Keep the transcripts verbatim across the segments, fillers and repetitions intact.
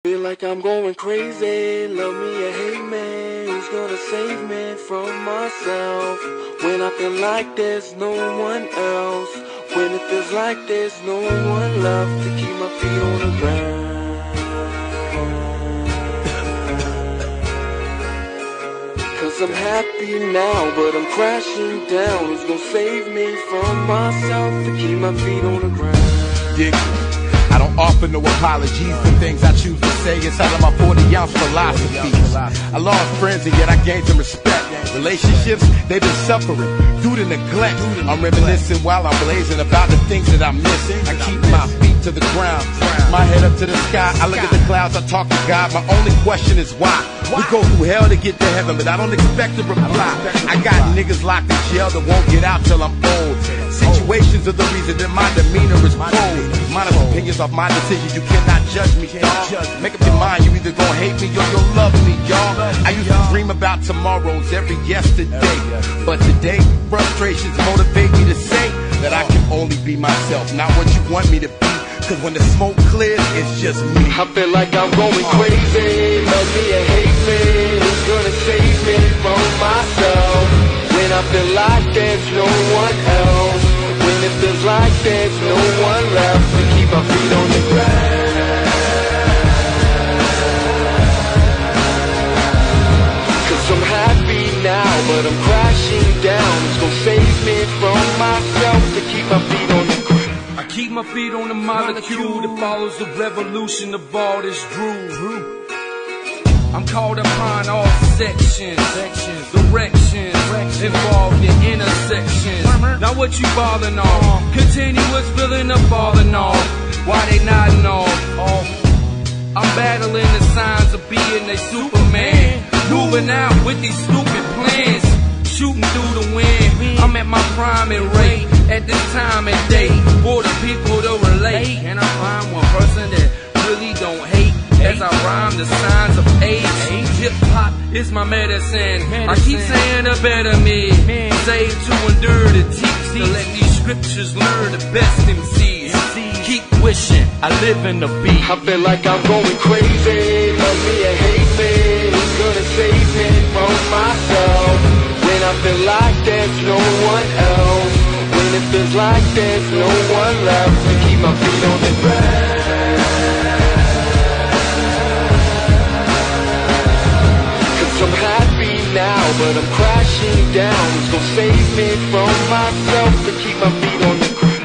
Feel like I'm going crazy, love me or hate me, who's gonna save me from myself? When I feel like there's no one else, when it feels like there's no one left to keep my feet on the ground. Cause I'm happy now, but I'm crashing down. Who's gonna save me from myself to keep my feet on the ground? Dig I don't offer no apologies for things I choose to say inside of my forty ounce philosophies. I lost friends and yet I gained some respect. Relationships, they've been suffering due to neglect. I'm reminiscing while I'm blazing about the things that I'm missing. I keep my feet to the ground, my head up to the sky. I look at the clouds, I talk to God. My only question is why. We go through hell to get to heaven, but I don't expect a reply. I got niggas locked in jail that won't get out till I'm old. Situations are the reason that my demeanor is cold. Minus opinions off my decisions, you cannot judge me, y'all. Make up your mind, you either gon' hate me or you'll love me, y'all. I used to dream about tomorrows every yesterday, but today, frustrations motivate me to say that I can only be myself, not what you want me to be. Cause when the smoke clears, it's just me. I feel like I'm going crazy, love me or hate me, who's gonna save me from myself? When I feel like there's no one else, when it feels like there's no one left to keep my feet on the ground. Cause I'm happy now, but I'm crashing down. Who's gonna save me from myself to keep my feet on the ground? I keep my feet on the molecule that follows the revolution of all this groove. I'm called upon all sections, directions, involved in intersections. Now what you ballin' on? Continuous filling up falling off. Why they nodding off? I'm battling the signs of being a Superman, moving out with these stupid plans, shooting through the wind. I'm at my prime and rate at this time and day for the people to relate. And I find one person that really don't hate as I rhyme the signs of age. Hip hop is my medicine. I keep saying a better me, saved to endure the teach, to let these scriptures learn the best M Cs. Keep wishing I live in the beat. I feel like I'm going crazy, love me or hate me, who's gonna save me from myself? When I feel like there's no one else, when it feels like there's no one left to keep my feet on the ground. I'm happy now, but I'm crashing down. Who's gonna save me from myself to keep my feet on the ground?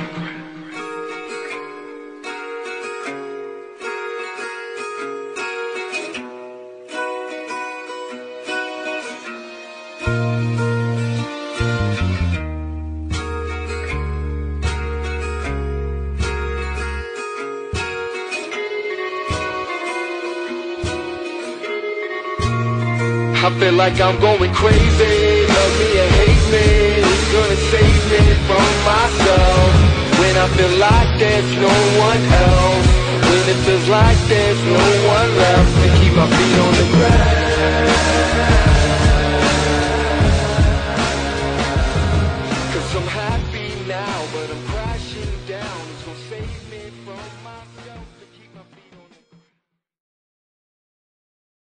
I feel like I'm going crazy, love me or hate me, who's gonna save me from myself? When I feel like there's no one else, when it feels like there's no one left